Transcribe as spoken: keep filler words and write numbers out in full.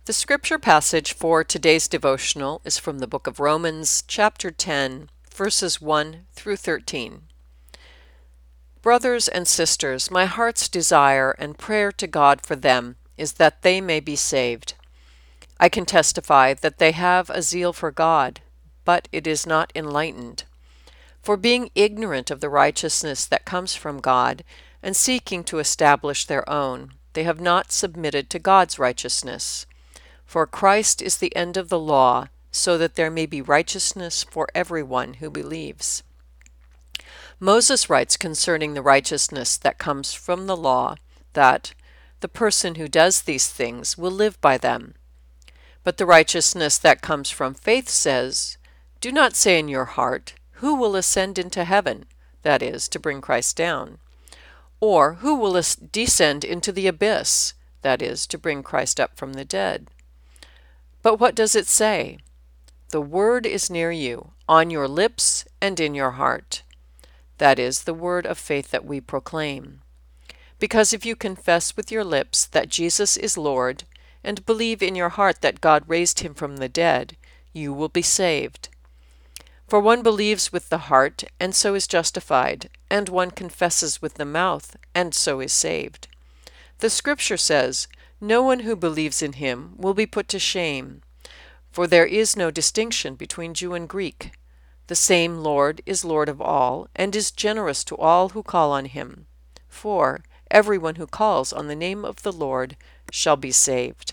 The scripture passage for today's devotional is from the book of Romans, chapter ten, verses one through thirteen. Brothers and sisters, my heart's desire and prayer to God for them is that they may be saved. I can testify that they have a zeal for God, but it is not enlightened. For being ignorant of the righteousness that comes from God, and seeking to establish their own, they have not submitted to God's righteousness. For Christ is the end of the law, so that there may be righteousness for everyone who believes. Moses writes concerning the righteousness that comes from the law, that the person who does these things will live by them. But the righteousness that comes from faith says, "Do not say in your heart, 'Who will ascend into heaven?'" that is, to bring Christ down. Or, "Who will as- descend into the abyss?" that is, to bring Christ up from the dead. But what does it say? "The word is near you, on your lips and in your heart." That is the word of faith that we proclaim. Because if you confess with your lips that Jesus is Lord, and believe in your heart that God raised him from the dead, you will be saved. For one believes with the heart, and so is justified, and one confesses with the mouth, and so is saved. The Scripture says, "No one who believes in him will be put to shame," for there is no distinction between Jew and Greek. The same Lord is Lord of all, and is generous to all who call on him. For everyone who calls on the name of the Lord shall be saved.